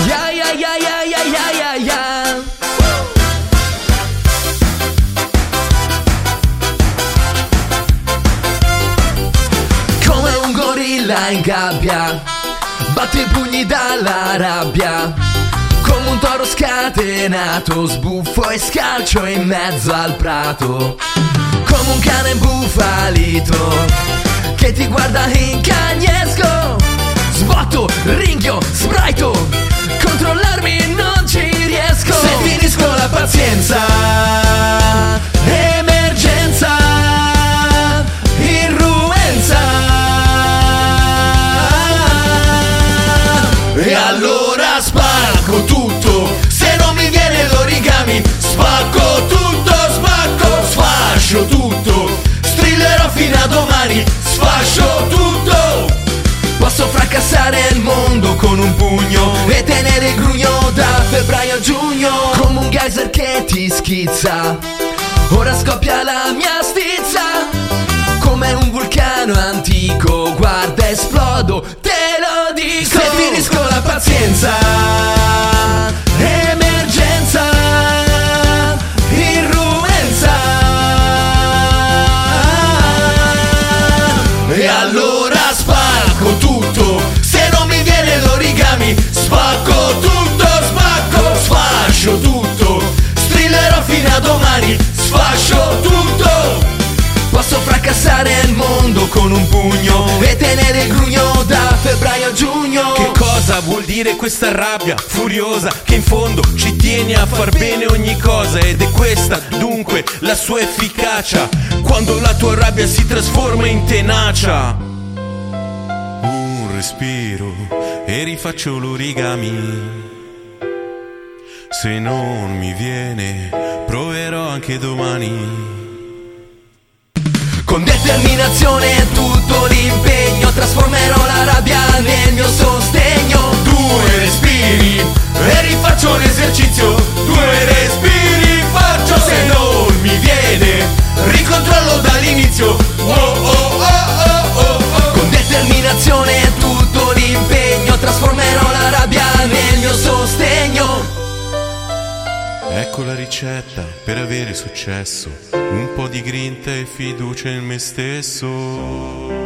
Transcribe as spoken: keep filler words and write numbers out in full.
Yeah, yeah, yeah, yeah, yeah, yeah, yeah, yeah. Come un gorilla in gabbia, batte i pugni dalla rabbia. Come un toro scatenato, sbuffo e scalcio in mezzo al prato. Come un cane imbufalito che ti guarda incagnesco. Sbotto, ringhio, sbraito, controllarmi non ci riesco. Se finisco la pazienza, emergenza, irruenza. E allora spacco tutto, se non mi viene l'origami. Spacco tutto, spacco, sfascio tutto, strillerò fino a domani, sfascio tutto. Posso fracassare il mondo con un pugno e tenere il grugno da febbraio a giugno. Come un geyser che ti schizza, ora scoppia la mia stizza. Come un vulcano antico, guarda esplodo, te lo dico. Se finisco la pazienza, emergenza, irruenza. E allora spacco tutto, se non mi viene l'origami. Spacco tutto, spacco, sfascio tutto, strillerò fino a domani, sfascio tutto. Posso fracassare il mondo con un pugno e tenere il grugno da febbraio a giugno. Che cosa vuol dire questa rabbia furiosa che in fondo ci tiene a far bene ogni cosa? Ed è questa dunque la sua efficacia, quando la tua rabbia si trasforma in tenacia. Un respiro e rifaccio l'origami. Se non mi viene proverò anche domani. Con determinazione e tutto l'impegno trasformerò la rabbia nel mio sostegno. Due respiri e rifaccio l'esercizio. Due respiri faccio, se non mi viene ricontrollo dall'inizio. Oh oh oh oh oh oh. Con determinazione e tutto l'impegno trasformerò la rabbia nel mio sostegno. Ecco la ricetta per avere successo: un po' di grinta e fiducia in me stesso.